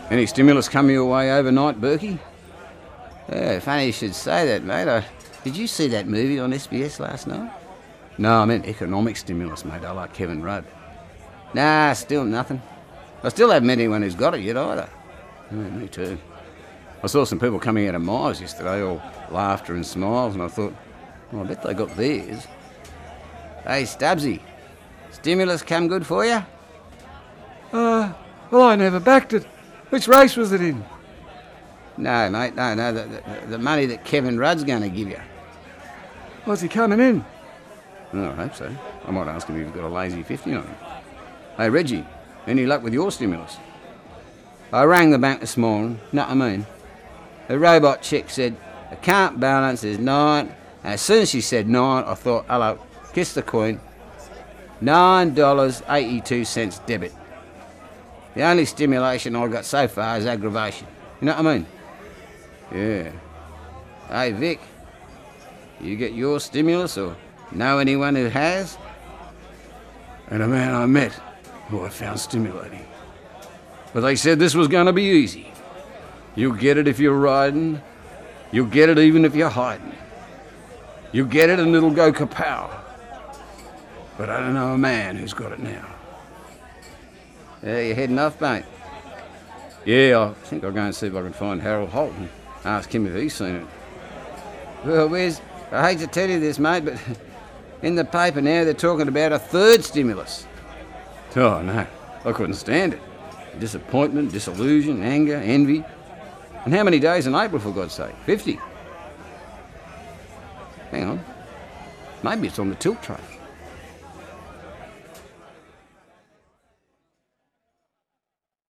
Any stimulus come your way overnight, Berkey? Yeah, funny you should say that, mate. Did you see that movie on SBS last night? No, I meant economic stimulus, mate. I like Kevin Rudd. Nah, still nothing. I still haven't met anyone who's got it yet either. Yeah, me too. I saw some people coming out of Mars yesterday, all laughter and smiles, and I thought, I bet they got theirs. Hey, Stubbsy, stimulus come good for you? Well, I never backed it. Which race was it in? No, mate, no. The money that Kevin Rudd's going to give you. Was he coming in? Oh, I hope so. I might ask him if he's got a lazy 50 on him. Hey, Reggie, any luck with your stimulus? I rang the bank this morning, know what I mean? The robot chick said, account balance is 9. And as soon as she said 9, I thought, hello, kiss the queen. $9.82 debit. The only stimulation I got so far is aggravation. You know what I mean? Yeah. Hey, Vic, you get your stimulus or know anyone who has? And a man I met who I found stimulating. But they said this was going to be easy. You'll get it if you're riding. You'll get it even if you're hiding. You'll get it and it'll go kapow. But I don't know a man who's got it now. Yeah, you're heading off, mate. Yeah, I think I'll go and see if I can find Harold Holt and ask him if he's seen it. Well, Wiz, I hate to tell you this, mate, but in the paper now they're talking about a third stimulus. Oh, no. I couldn't stand it. Disappointment, disillusion, anger, envy. And how many days in April, for God's sake? 50. Hang on. Maybe it's on the tilt tray.